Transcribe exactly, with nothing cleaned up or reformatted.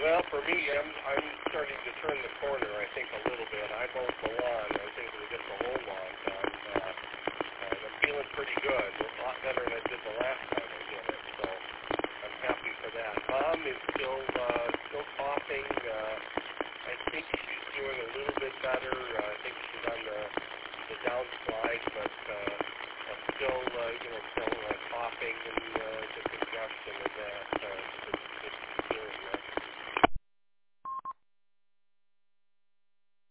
Well, for me, I'm I'm starting to turn the corner. I think a little bit. I mowed the lawn. I think we get the whole lawn done, uh, and I'm feeling pretty good. A lot better than I did the last time I did it. So I'm happy for that. Mom is still uh, still coughing. Uh,